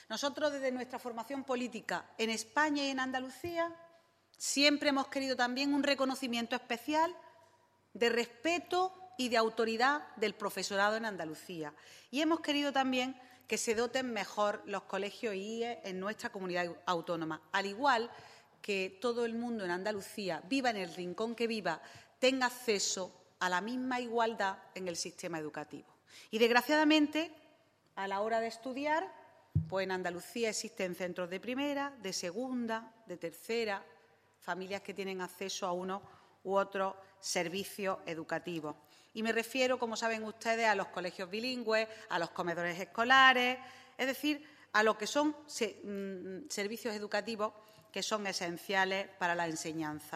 Nosotros, desde nuestra formación política en España y en Andalucía, siempre hemos querido también un reconocimiento especial de respeto y de autoridad del profesorado en Andalucía. Y hemos querido también que se doten mejor los colegios IE en nuestra comunidad autónoma, al igual que todo el mundo en Andalucía, viva en el rincón que viva, tenga acceso a la misma igualdad en el sistema educativo. Y, desgraciadamente, a la hora de estudiar, pues en Andalucía existen centros de primera, de segunda, de tercera, familias que tienen acceso a uno u otros servicios educativos. Y me refiero, como saben ustedes, a los colegios bilingües, a los comedores escolares, es decir, a lo que son servicios educativos que son esenciales para la enseñanza.